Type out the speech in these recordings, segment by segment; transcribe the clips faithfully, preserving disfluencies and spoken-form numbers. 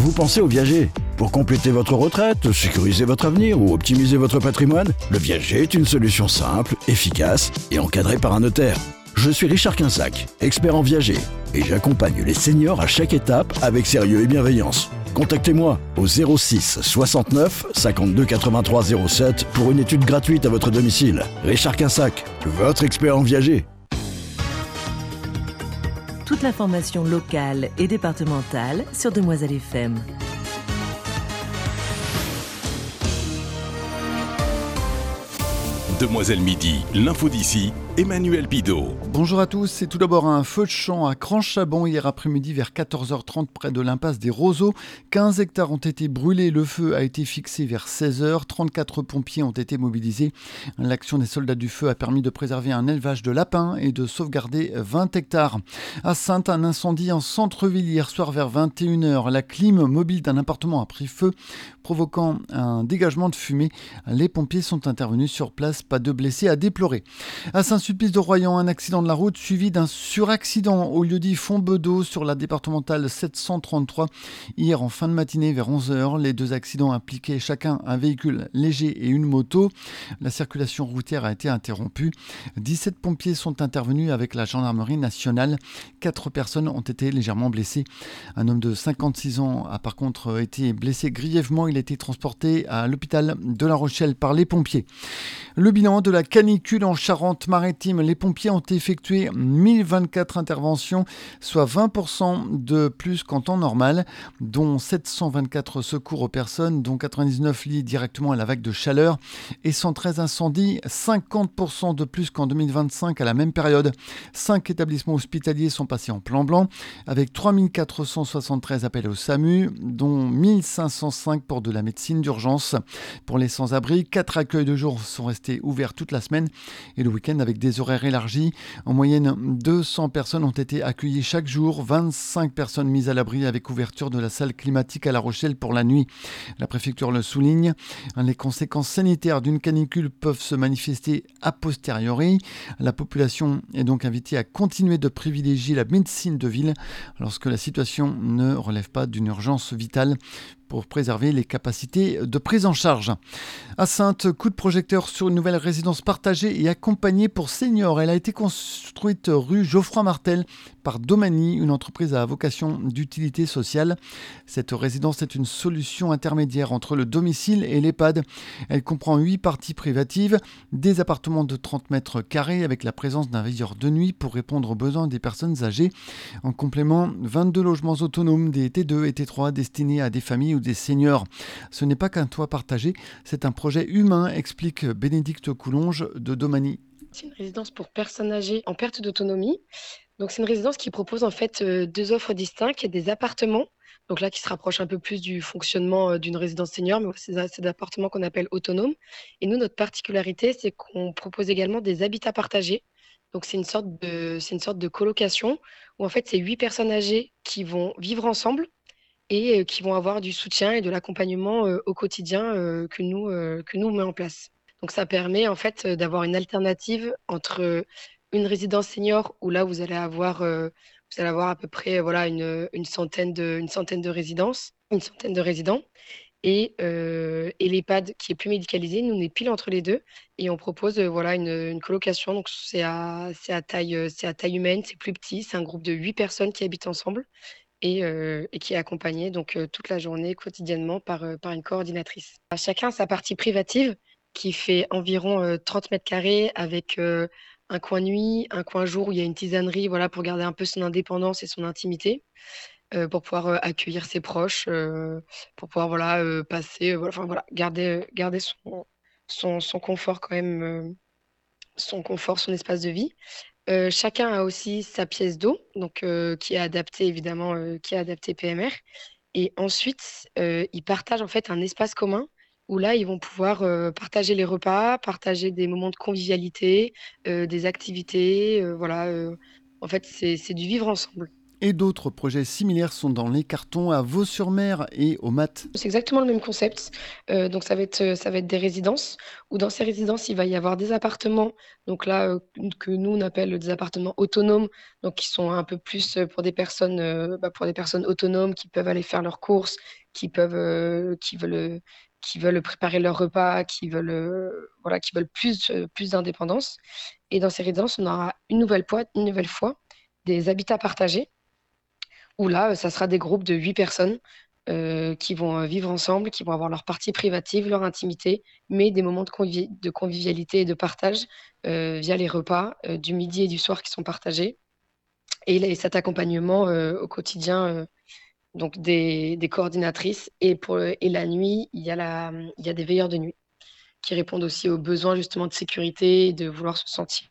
Vous pensez aux viagers. Pour compléter votre retraite, sécuriser votre avenir ou optimiser votre patrimoine, le Viager est une solution simple, efficace et encadrée par un notaire. Je suis Richard Quinsac, expert en viager, et j'accompagne les seniors à chaque étape avec sérieux et bienveillance. Contactez-moi au zéro six soixante-neuf cinquante-deux quatre-vingt-trois zéro sept pour une étude gratuite à votre domicile. Richard Quinsac, votre expert en viager. Toute l'information locale et départementale sur Demoiselle F M. Demoiselle Midi, l'info d'ici, Emmanuel Bidot. Bonjour à tous, c'est tout d'abord un feu de champ à Cranchabon hier après-midi vers quatorze heures trente près de l'impasse des Roseaux. quinze hectares ont été brûlés, le feu a été fixé vers seize heures, trente-quatre pompiers ont été mobilisés. L'action des soldats du feu a permis de préserver un élevage de lapins et de sauvegarder vingt hectares. À Saintes, un incendie en centre-ville hier soir vers vingt et une heures. La clim mobile d'un appartement a pris feu, provoquant un dégagement de fumée. Les pompiers sont intervenus sur place, pas de blessés à déplorer. À Saint-Sulpice-de-Royan, un accident de la route suivi d'un suraccident au lieu-dit Fontbedeau sur la départementale sept cent trente-trois. Hier en fin de matinée vers onze heures, les deux accidents impliquaient chacun un véhicule léger et une moto. La circulation routière a été interrompue. dix-sept pompiers sont intervenus avec la gendarmerie nationale. Quatre personnes ont été légèrement blessées. Un homme de cinquante-six ans a par contre été blessé grièvement. Il a été transporté à l'hôpital de La Rochelle par les pompiers. Le bilan de la canicule en Charente-Maritime. Les pompiers ont effectué mille vingt-quatre interventions, soit vingt pour cent de plus qu'en temps normal, dont sept cent vingt-quatre secours aux personnes, dont quatre-vingt-dix-neuf liés directement à la vague de chaleur et cent treize incendies, cinquante pour cent de plus qu'en deux mille vingt-cinq à la même période. Cinq établissements hospitaliers sont passés en plan blanc, avec trois mille quatre cent soixante-treize appels au SAMU, dont mille cinq cent cinq pour de la médecine d'urgence. Pour les sans-abri, quatre accueils de jour sont restés ouverts toute la semaine et le week-end avec des horaires élargis. En moyenne, deux cents personnes ont été accueillies chaque jour, vingt-cinq personnes mises à l'abri avec ouverture de la salle climatique à La Rochelle pour la nuit. La préfecture le souligne, les conséquences sanitaires d'une canicule peuvent se manifester a posteriori. La population est donc invitée à continuer de privilégier la médecine de ville lorsque la situation ne relève pas d'une urgence vitale pour préserver les capacités de prise en charge. À Saintes, coup de projecteur sur une nouvelle résidence partagée et accompagnée pour seniors. Elle a été construite rue Geoffroy Martel par Domani, une entreprise à vocation d'utilité sociale. Cette résidence est une solution intermédiaire entre le domicile et l'EHPAD. Elle comprend huit parties privatives, des appartements de trente mètres carrés avec la présence d'un veilleur de nuit pour répondre aux besoins des personnes âgées. En complément, vingt-deux logements autonomes, des T deux et T trois destinés à des familles ou des seniors. Ce n'est pas qu'un toit partagé, c'est un projet humain, explique Bénédicte Coulonge de Domani. C'est une résidence pour personnes âgées en perte d'autonomie. Donc c'est une résidence qui propose en fait euh, deux offres distinctes. Il y a des appartements, donc là qui se rapprochent un peu plus du fonctionnement euh, d'une résidence senior, mais c'est c'est des appartements qu'on appelle autonomes. Et nous, notre particularité, c'est qu'on propose également des habitats partagés. Donc c'est une sorte de, c'est une sorte de colocation où en fait c'est huit personnes âgées qui vont vivre ensemble et euh, qui vont avoir du soutien et de l'accompagnement euh, au quotidien euh, que nous, euh, que nous on met en place. Donc ça permet en fait euh, d'avoir une alternative entre euh, une résidence senior où là vous allez avoir, euh, vous allez avoir à peu près euh, voilà, une, une centaine de, une centaine de résidences, une centaine de résidents. Et, euh, et l'EHPAD qui est plus médicalisé, nous on est pile entre les deux et on propose euh, voilà, une, une colocation. Donc c'est à, c'est à taille, euh, c'est à taille humaine, c'est plus petit, c'est un groupe de huit personnes qui habitent ensemble et, euh, et qui est accompagné donc, euh, toute la journée, quotidiennement, par, euh, par une coordinatrice. Chacun a sa partie privative qui fait environ euh, trente mètres carrés avec euh, un coin nuit, un coin jour où il y a une tisanerie voilà, pour garder un peu son indépendance et son intimité, euh, pour pouvoir euh, accueillir ses proches, euh, pour pouvoir voilà, euh, passer, euh, voilà, enfin, voilà, garder, garder son, son, son confort quand même, euh, son confort, son espace de vie. Euh, chacun a aussi sa pièce d'eau, donc euh, qui est adaptée évidemment, euh, qui est adaptée P M R. Et ensuite, euh, ils partagent en fait un espace commun où là, ils vont pouvoir euh, partager les repas, partager des moments de convivialité, euh, des activités. Euh, voilà, euh, en fait, c'est c'est du vivre ensemble. Et d'autres projets similaires sont dans les cartons à Vaux-sur-Mer et au Mat. C'est exactement le même concept. Euh, donc ça va être, ça va être des résidences, où dans ces résidences, il va y avoir des appartements, donc là, euh, que nous, on appelle des appartements autonomes, donc qui sont un peu plus euh, pour des personnes, euh, bah, pour des personnes autonomes qui peuvent aller faire leurs courses, qui peuvent, euh, qui veulent, euh, qui veulent préparer leur repas, qui veulent, euh, voilà, qui veulent plus, euh, plus d'indépendance. Et dans ces résidences, on aura une nouvelle fois, une nouvelle fois des habitats partagés, où là, euh, ça sera des groupes de huit personnes euh, qui vont euh, vivre ensemble, qui vont avoir leur partie privative, leur intimité, mais des moments de, convi- de convivialité et de partage euh, via les repas euh, du midi et du soir qui sont partagés. Et, là, et cet accompagnement euh, au quotidien euh, donc des, des coordinatrices. Et, pour, le- et la nuit, il y a, la, il y a des veilleurs de nuit qui répondent aussi aux besoins justement de sécurité et de vouloir se sentir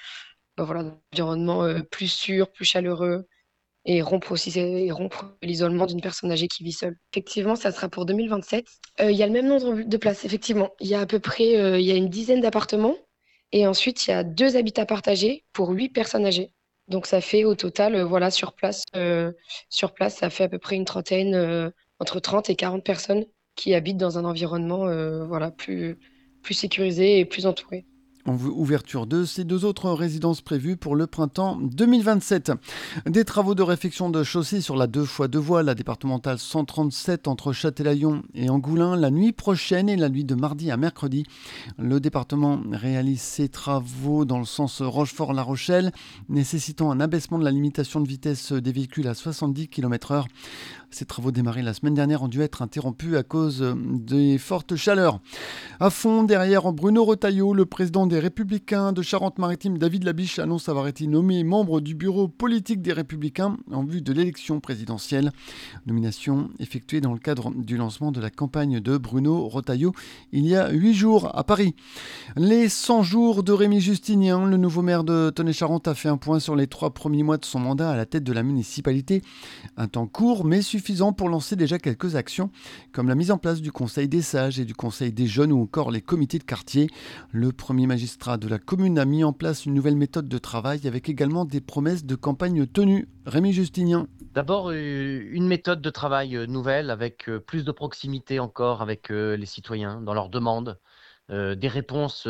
ben voilà, dans un environnement euh, plus sûr, plus chaleureux et rompre aussi et rompre l'isolement d'une personne âgée qui vit seule. Effectivement, ça sera pour deux mille vingt-sept. Euh, il y a le même nombre de places, effectivement. Il y a à peu près euh, il y a une dizaine d'appartements et ensuite il y a deux habitats partagés pour huit personnes âgées. Donc ça fait au total, euh, voilà, sur place, euh, sur place, ça fait à peu près une trentaine, euh, entre trente et quarante personnes qui habitent dans un environnement euh, voilà, plus, plus sécurisé et plus entouré. Ouverture de ces deux autres résidences prévues pour le printemps deux mille vingt-sept. Des travaux de réfection de chaussée sur la deux fois deux voies, la départementale cent trente-sept entre Châtelaillon et Angoulins, la nuit prochaine et la nuit de mardi à mercredi. Le département réalise ces travaux dans le sens Rochefort-La Rochelle, nécessitant un abaissement de la limitation de vitesse des véhicules à soixante-dix kilomètres heure. Ces travaux démarrés la semaine dernière ont dû être interrompus à cause des fortes chaleurs. À fond, derrière Bruno Retailleau, le président des Républicains de Charente-Maritime, David Labiche, annonce avoir été nommé membre du bureau politique des Républicains en vue de l'élection présidentielle. Nomination effectuée dans le cadre du lancement de la campagne de Bruno Retailleau il y a huit jours à Paris. Les cent jours de Rémi Justinien, le nouveau maire de Tonnet-Charente, a fait un point sur les trois premiers mois de son mandat à la tête de la municipalité. Un temps court mais suffisant pour lancer déjà quelques actions, comme la mise en place du Conseil des sages et du Conseil des jeunes ou encore les comités de quartier. Le premier magistrat de la commune a mis en place une nouvelle méthode de travail avec également des promesses de campagne tenues. Rémi Justinien. D'abord, une méthode de travail nouvelle avec plus de proximité encore avec les citoyens dans leurs demandes, des réponses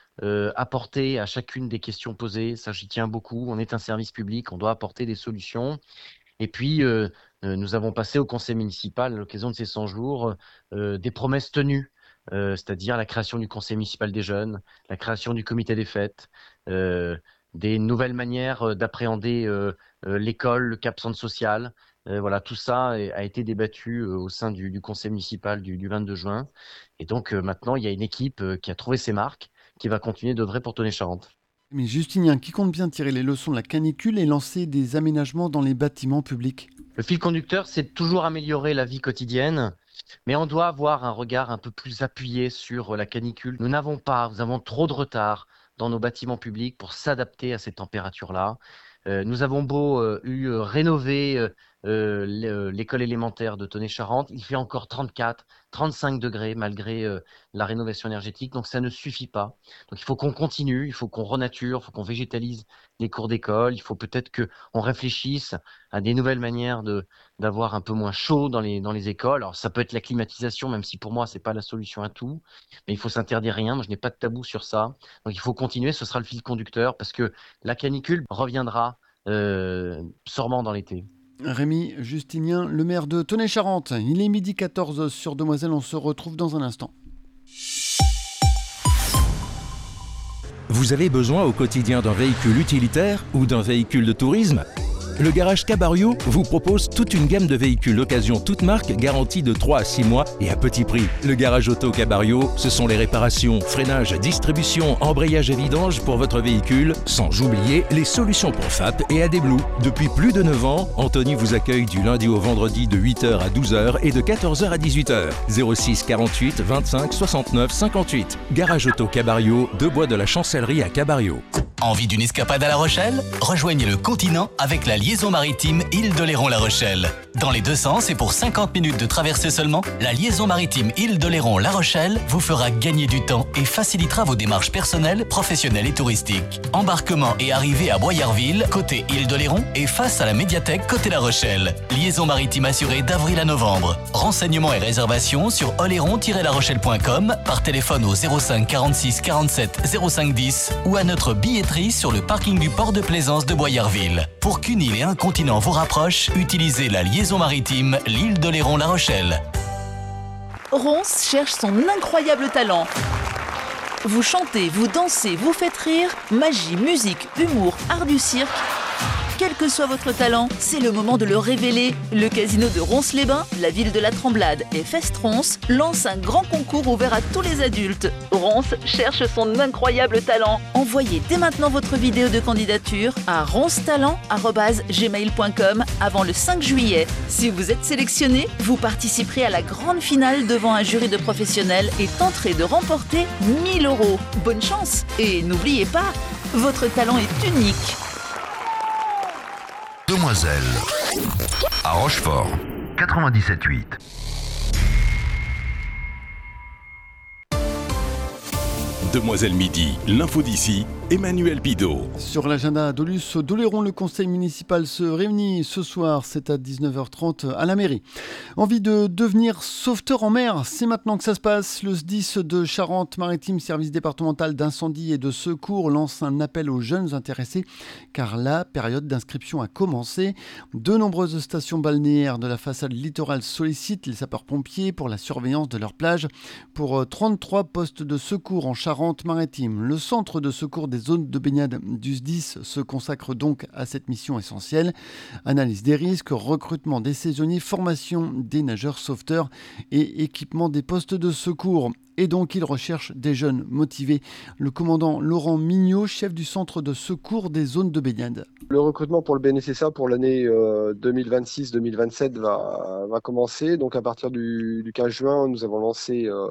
apportées à chacune des questions posées. Ça, j'y tiens beaucoup. On est un service public, on doit apporter des solutions. Et puis, euh, nous avons passé au conseil municipal, à l'occasion de ces cent jours, euh, des promesses tenues, euh, c'est-à-dire la création du conseil municipal des jeunes, la création du comité des fêtes, euh, des nouvelles manières d'appréhender euh, euh, l'école, le cap centre social. Euh, voilà, tout ça a été débattu euh, au sein du, du conseil municipal du, du vingt-deux juin. Et donc, euh, maintenant, il y a une équipe euh, qui a trouvé ses marques, qui va continuer d'œuvrer pour Tonnet-Charente. Mais Justinien, qui compte bien tirer les leçons de la canicule et lancer des aménagements dans les bâtiments publics. Le fil conducteur, c'est de toujours améliorer la vie quotidienne, mais on doit avoir un regard un peu plus appuyé sur la canicule. Nous n'avons pas, nous avons trop de retard dans nos bâtiments publics pour s'adapter à ces températures-là. Euh, nous avons beau euh, eu euh, rénover euh, euh, l'école élémentaire de Tonnet-Charente, il fait encore trente-quatre, trente-cinq degrés malgré euh, la rénovation énergétique, donc ça ne suffit pas. Donc il faut qu'on continue, il faut qu'on renature, il faut qu'on végétalise les cours d'école, il faut peut-être qu'on réfléchisse à des nouvelles manières de d'avoir un peu moins chaud dans les dans les écoles. Alors ça peut être la climatisation, même si pour moi c'est pas la solution à tout, mais il faut s'interdire rien. Moi je n'ai pas de tabou sur ça, donc il faut continuer. Ce sera le fil conducteur parce que la canicule reviendra euh, sûrement dans l'été. Rémi Justinien, le maire de Tonnet-Charente. Il est midi quatorze sur Demoiselle, on se retrouve dans un instant. Vous avez besoin au quotidien d'un véhicule utilitaire ou d'un véhicule de tourisme ? Le garage Cabario vous propose toute une gamme de véhicules d'occasion toute marque garantie de trois à six mois et à petit prix. Le garage auto Cabario, ce sont les réparations, freinages, distribution, embrayage et vidange pour votre véhicule, sans oublier les solutions pour F A P et A D Blue. Depuis plus de neuf ans, Anthony vous accueille du lundi au vendredi de huit heures à douze heures et de quatorze heures à dix-huit heures. zéro six quarante-huit vingt-cinq soixante-neuf cinquante-huit. Garage auto Cabario, deux bois de la Chancellerie à Cabario. Envie d'une escapade à La Rochelle ? Rejoignez le continent avec la liaison maritime Île-d'Oléron-La Rochelle. Dans les deux sens et pour cinquante minutes de traversée seulement, la liaison maritime Île-d'Oléron-La Rochelle vous fera gagner du temps et facilitera vos démarches personnelles, professionnelles et touristiques. Embarquement et arrivée à Boyarville, côté Île-d'Oléron, et face à la médiathèque côté La Rochelle. Liaison maritime assurée d'avril à novembre. Renseignements et réservations sur oléron tiret la rochelle point com, par téléphone au zéro cinq quarante-six quarante-sept zéro cinq dix ou à notre billetterie sur le parking du port de plaisance de Boyarville. Pour qu'une île et un continent vous rapprochent, utilisez la liaison maritime l'Île-d'Oléron-La Rochelle. Ronce cherche son incroyable talent. Vous chantez, vous dansez, vous faites rire, magie, musique, humour, art du cirque. Quel que soit votre talent, c'est le moment de le révéler. Le casino de Ronce-les-Bains, la ville de la Tremblade et Fest Ronce lance un grand concours ouvert à tous les adultes. Ronce cherche son incroyable talent. Envoyez dès maintenant votre vidéo de candidature à roncetalent arobase gmail point com avant le cinq juillet. Si vous êtes sélectionné, vous participerez à la grande finale devant un jury de professionnels et tenterez de remporter mille euros. Bonne chance et n'oubliez pas, votre talent est unique. Demoiselle, à Rochefort, quatre-vingt-dix-sept huit. Demoiselle Midi, l'info d'ici, Emmanuel Bidot. Sur l'agenda d'Olus d'Oléron, le conseil municipal se réunit ce soir, c'est à dix-neuf heures trente à la mairie. Envie de devenir sauveteur en mer, c'est maintenant que ça se passe. Le S D I S de Charente-Maritime, service départemental d'incendie et de secours, lance un appel aux jeunes intéressés car la période d'inscription a commencé. De nombreuses stations balnéaires de la façade littorale sollicitent les sapeurs-pompiers pour la surveillance de leurs plages. Pour trente-trois postes de secours en Charente-Maritime, le centre de secours des zones de baignade du S D I S se consacre donc à cette mission essentielle. Analyse des risques, recrutement des saisonniers, formation des nageurs sauveteurs et équipement des postes de secours. Et donc, il recherche des jeunes motivés. Le commandant Laurent Mignot, chef du centre de secours des zones de baignade. Le recrutement pour le B N S S A pour l'année euh, deux mille vingt-six deux mille vingt-sept va, va commencer. Donc, à partir du, du quinze juin, nous avons lancé euh,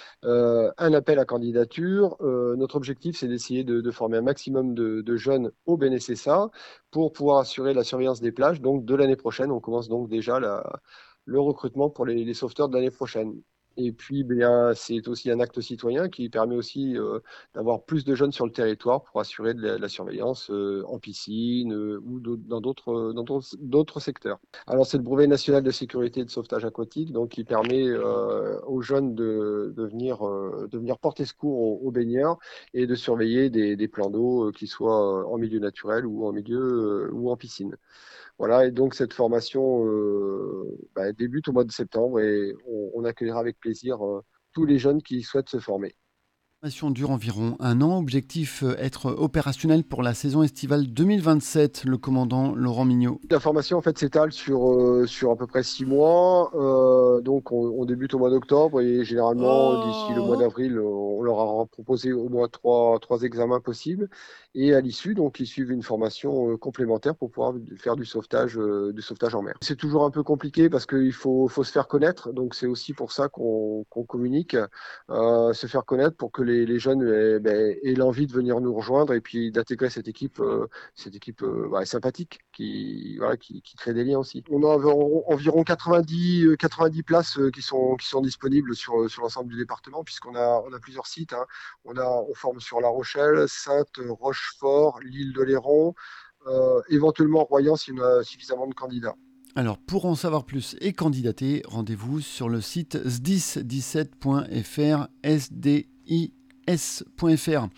euh, un appel à candidature. Euh, notre objectif, c'est d'essayer de, de former un maximum de, de jeunes au B N S S A pour pouvoir assurer la surveillance des plages. Donc, de l'année prochaine, on commence donc déjà la, le recrutement pour les, les sauveteurs de l'année prochaine. Et puis, bien, c'est aussi un acte citoyen qui permet aussi euh, d'avoir plus de jeunes sur le territoire pour assurer de la, de la surveillance euh, en piscine euh, ou dans d'autres, dans d'autres, d'autres secteurs. Alors, c'est le brevet national de sécurité et de sauvetage aquatique, donc qui permet euh, aux jeunes de, de, venir, euh, de venir porter secours aux, aux baigneurs et de surveiller des, des plans d'eau, euh, qui soient en milieu naturel ou en milieu euh, ou en piscine. Voilà, et donc cette formation euh, bah, débute au mois de septembre et on, on accueillera avec plaisir euh, tous les jeunes qui souhaitent se former. La formation dure environ un an. Objectif, être opérationnel pour la saison estivale deux mille vingt-sept, le commandant Laurent Mignot. La formation en fait s'étale sur, euh, sur à peu près six mois. Euh, donc on, on débute au mois d'octobre et généralement oh. d'ici le mois d'avril, on leur a proposé au moins trois, trois examens possibles. Et à l'issue, donc, ils suivent une formation euh, complémentaire pour pouvoir faire du sauvetage, euh, du sauvetage en mer. C'est toujours un peu compliqué parce qu'il faut, faut se faire connaître. Donc, c'est aussi pour ça qu'on, qu'on communique, euh, se faire connaître pour que les, les jeunes aient, ben, aient l'envie de venir nous rejoindre et puis d'intégrer cette équipe, euh, cette équipe euh, bah, sympathique qui, voilà, qui, qui crée des liens aussi. On a environ, environ quatre-vingt-dix, quatre-vingt-dix places qui sont, qui sont disponibles sur, sur l'ensemble du département puisqu'on a, on a plusieurs sites. Hein. On a, on forme sur La Rochelle, Sainte, Roche, Fort, l'Île-d'Oléron, euh, éventuellement Royan s'il y a suffisamment de candidats. Alors, pour en savoir plus et candidater, rendez-vous sur le site s d i s dix-sept point f r, s d i s point f r.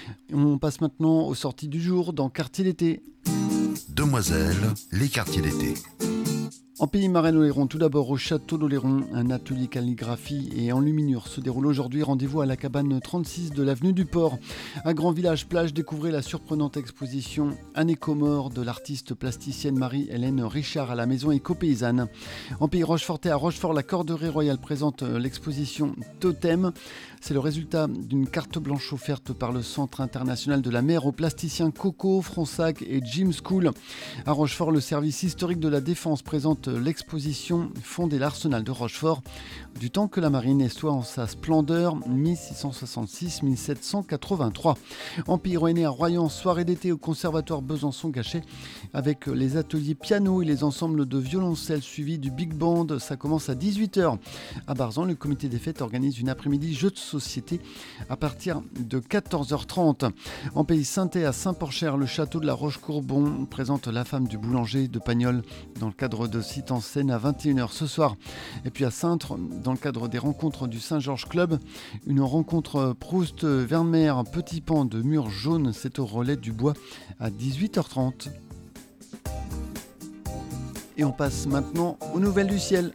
On passe maintenant aux sorties du jour dans Quartier d'été. Demoiselle, les quartiers d'été. En Pays Marais-Oléron, tout d'abord au château d'Oléron, un atelier calligraphie et enluminure se déroule aujourd'hui. Rendez-vous à la cabane trente-six de l'avenue du Port. À Grand Village Plage, découvrez la surprenante exposition Anécomore de l'artiste plasticienne Marie-Hélène Richard à la maison éco-paysanne. En Pays Rochefortais, à Rochefort, la Corderie Royale présente l'exposition Totem. C'est le résultat d'une carte blanche offerte par le Centre international de la mer aux plasticiens Coco, Fronsac et Jim School. À Rochefort, le service historique de la Défense présente présente l'exposition Fonder l'arsenal de Rochefort, du temps que la marine estoie en sa splendeur, mille six cent soixante-six à mille sept cent quatre-vingt-trois. En Pays Rouennais à Royan, soirée d'été au conservatoire Besançon-Gachet, avec les ateliers piano et les ensembles de violoncelle suivis du big band. Ça commence à dix-huit heures. À Barzan, le comité des fêtes organise une après-midi jeu de société à partir de quatorze heures trente. En Pays Saintais à Saint-Porcher, le château de la Roche-Courbon présente La femme du boulanger de Pagnol dans le cadre de Site en scène à vingt et une heures ce soir. Et puis à Cintre, dans le cadre des rencontres du Saint-Georges Club, une rencontre Proust-Vermeer, petit pan de mur jaune, c'est au relais du bois à dix-huit heures trente. Et on passe maintenant aux nouvelles du ciel.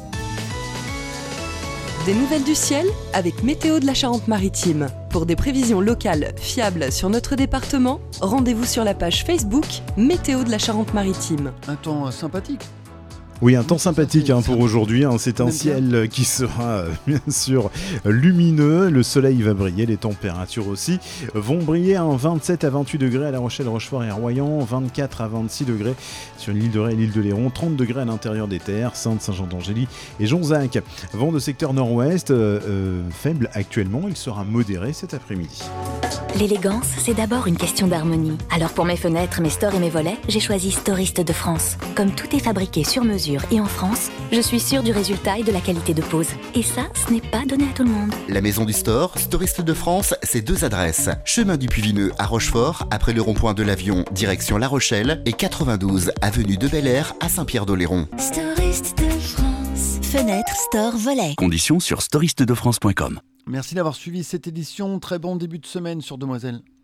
Des nouvelles du ciel avec Météo de la Charente-Maritime. Pour des prévisions locales fiables sur notre département, rendez-vous sur la page Facebook Météo de la Charente-Maritime. Un temps sympathique. Oui, un temps sympathique hein, pour aujourd'hui. Hein. C'est un ciel qui sera bien sûr lumineux. Le soleil va briller, les températures aussi vont briller. Hein. vingt-sept à vingt-huit degrés à La Rochelle, Rochefort et Royan, vingt-quatre à vingt-six degrés sur l'île de Ré et l'île de Léron, trente degrés à l'intérieur des terres, Sainte, Saint-Jean-d'Angély et Jonzac. Vent de secteur nord-ouest, euh, euh, faible actuellement, il sera modéré cet après-midi. L'élégance, c'est d'abord une question d'harmonie. Alors pour mes fenêtres, mes stores et mes volets, j'ai choisi Storiste de France. Comme tout est fabriqué sur mesure et en France, je suis sûre du résultat et de la qualité de pose. Et ça, ce n'est pas donné à tout le monde. La maison du store, Storiste de France, c'est deux adresses. Chemin du Puy-Vineux à Rochefort, après le rond-point de l'Avion, direction La Rochelle, et quatre-vingt-douze avenue de Bel Air à Saint-Pierre-d'Oléron. Storiste de France. Fenêtre, store, volet. Conditions sur storiste de france point com. Merci d'avoir suivi cette édition. Très bon début de semaine sur Demoiselle.